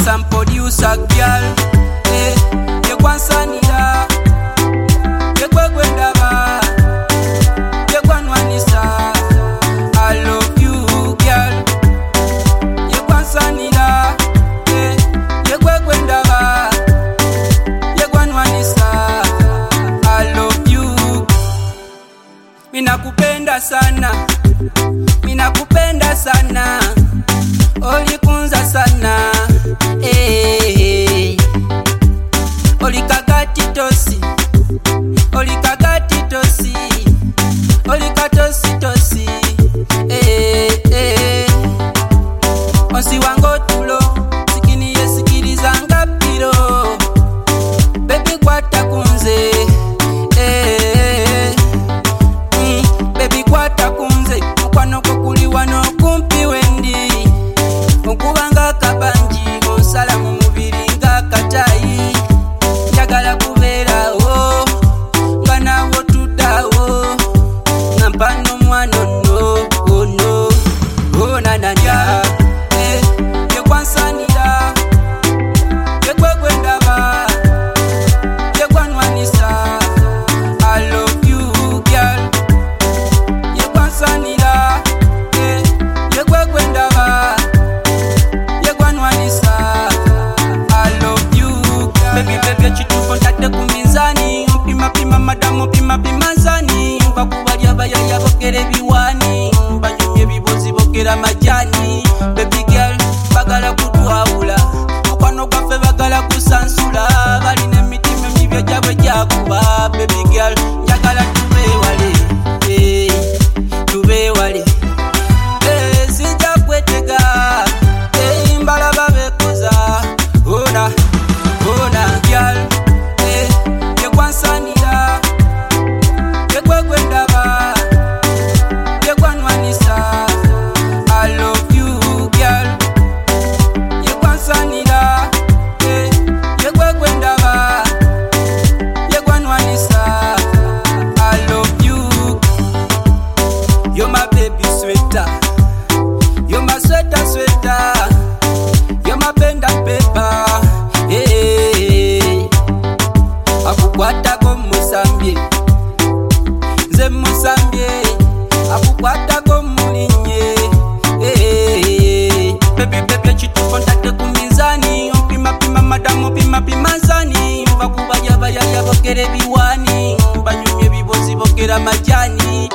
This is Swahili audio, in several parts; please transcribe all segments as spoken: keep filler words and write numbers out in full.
some producer girl. Eh, ye kwansanira, ye kwegwenda ba, ye kwanwanisa. I love you girl. Ye kwansanira, eh, ye kwegwenda ba, ye kwanwanisa. I love you. Mina kupenda sana, mina kupenda sana, olikunza sana, eh, olikagati tosi, olikagati tosi, olikatosi tosi, eh, eh, onsi wango tulo, sikini yesikiliza ngapiro, baby kwata kunze, eh, mm, baby kwata kunze, mukwano kukuliwa no kumpi wendi, okubanga kabanji onsala mu mubiri nga katayi, njagala kubeerawo nga nawo tuddawo, nga mpano mwana ono ono onananya, eh, ye kwansanira, ye kwegwendaba, ye kwanwanisa. I love you girl. Ye kwansanira, eh, ye kwegwendaba, ye kwanwanisa. I love you girl. Baby baby chituko ntate kuminzani, mpima pima madamu pima pima zani, bakubalya bayaya bokere biwani, banyumye bibozi bokera majani. Baby girl bagala kutwawula, mukwano gwaffe bagala kusansula, balina emitima emibya gyabwe gyakuba. Baby girl njagala tubeewale, eh, tubeewale, eh, sijja kwetega, eh, mbalaba bekoza, ona ona girl, eh, ye kwansanira, ye kwegwendaba, ye kwanwanisa. I love you girl. Ye kwansanira, eh, ye kwegwendaba, ye kwanwanisa. I love you. You're my baby sweater, you're my sweater sweater, you're my pen and paper, eh, akukwatako musambye, nze musambye, akukwatako mulinye, eh, baby baby chituko ntate kuminzani, mpima pima madamu pima pima zani, bakubaya bayaya bokere biwani, banyumye bibozi bokera majani.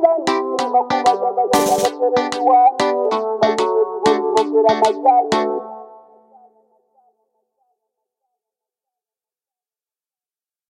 Majani.